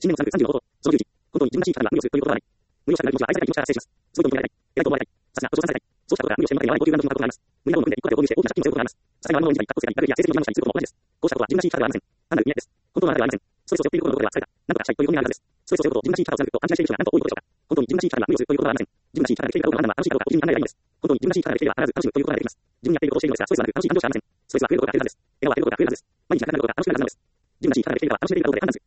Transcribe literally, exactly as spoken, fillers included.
新年のさんがつさんじゅうのこと、そのじゅうじ、本当に自分らしい力が無理をするということはない。無理をしたくなる気持ちは愛されたい気持ちから失礼します。そういうことになりたい。偉いと思われたい。さすが、ご承賛されたい。そうしたことが無理をしてもらってやばい高級ブランド品があることがあります。無理なものを組んで一個で購入して大きな借金を背負うことがあります。さすがに悪者になり、格好つけたり、悪意や成績を自慢したりすることも同じです。こうしたことは自分らしい力ではありません。単なる見合いです。本当のあなたではありません。ストレスを背負っていることのどこでは疲れた。なんとかしたいという本音があるはずです。ストレスを背負うことを自分らしい力を貫くと安心している人がなんと多いことでしょうか。本当に自分らしい力が無理をするということはありません。自分らしい力ができているかどうか判断は楽しいかどうかご自身に考えればいいのです。本当に自分らしい力ができていれば必ず楽しむということができます。自分にやっていることをしているのですが、ストレスはなく楽しい感情しかありません。ストレスは増えることが増えるはずです。笑顔は減ることが増えるはずです。毎日がなくなることが楽しくなるはずです。自分らしい力ができていれば楽しめているかどうかで判断する